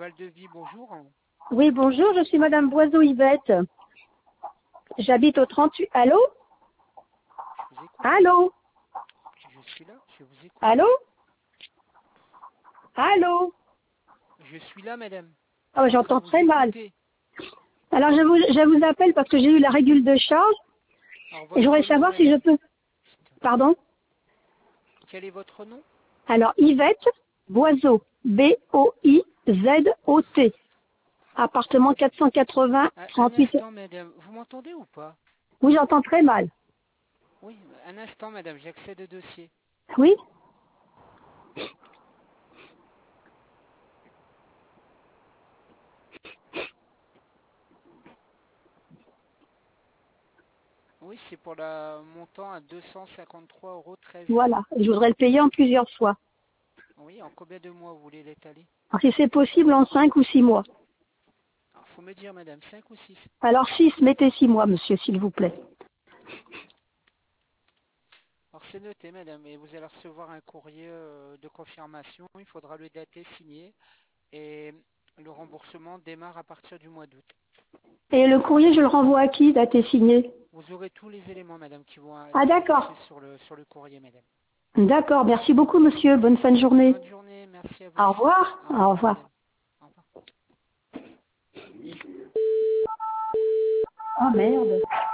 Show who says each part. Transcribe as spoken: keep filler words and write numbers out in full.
Speaker 1: Valdevis, bonjour.
Speaker 2: Oui, bonjour, je suis Madame Boiseau-Yvette. J'habite au trente-huit... Allô?
Speaker 1: Je vous écoute.
Speaker 2: Allô?
Speaker 1: Je suis là, je vous écoute.
Speaker 2: Allô? Allô?
Speaker 1: Je suis là, madame.
Speaker 2: Ah,
Speaker 1: Je suis en train
Speaker 2: j'entends
Speaker 1: de vous
Speaker 2: très mal.
Speaker 1: écouter.
Speaker 2: Alors, je vous, je vous appelle parce que j'ai eu la régule de charge
Speaker 1: Alors,
Speaker 2: et
Speaker 1: votre
Speaker 2: j'aurais
Speaker 1: nom,
Speaker 2: savoir si je
Speaker 1: madame.
Speaker 2: peux... Pardon?
Speaker 1: Quel est votre nom?
Speaker 2: Alors, Yvette Boiseau, B O I Z O T, appartement quatre cent quatre-vingts,
Speaker 1: Un, un
Speaker 2: trente-huit...
Speaker 1: instant, madame. Vous m'entendez ou pas?
Speaker 2: Oui, j'entends très mal.
Speaker 1: Oui, un instant, madame. J'accède au dossier.
Speaker 2: Oui?
Speaker 1: Oui, c'est pour le montant à deux cent cinquante-trois euros treize.
Speaker 2: Voilà, je voudrais le payer en plusieurs fois.
Speaker 1: Oui, en combien de mois vous voulez l'étaler?
Speaker 2: Alors, si c'est possible, en cinq ou six mois.
Speaker 1: Alors, faut me dire, madame, cinq ou six?
Speaker 2: Alors, six, mettez six mois, monsieur, s'il vous plaît.
Speaker 1: Alors, c'est noté, madame, et vous allez recevoir un courrier euh, de confirmation. Il faudra le dater, signer, et le remboursement démarre à partir du mois d'août.
Speaker 2: Et le courrier, je le renvoie à qui, daté signé?
Speaker 1: Vous aurez tous les éléments, madame, qui vont
Speaker 2: Ah,
Speaker 1: être
Speaker 2: d'accord.
Speaker 1: affichés sur le, sur le courrier, madame.
Speaker 2: D'accord, merci beaucoup, monsieur. Bonne fin de journée.
Speaker 1: Bonne journée, merci à vous
Speaker 2: Au
Speaker 1: aussi.
Speaker 2: revoir.
Speaker 1: Au
Speaker 2: Au
Speaker 1: revoir,
Speaker 2: revoir.
Speaker 1: madame. Au revoir.
Speaker 2: Oh, merde.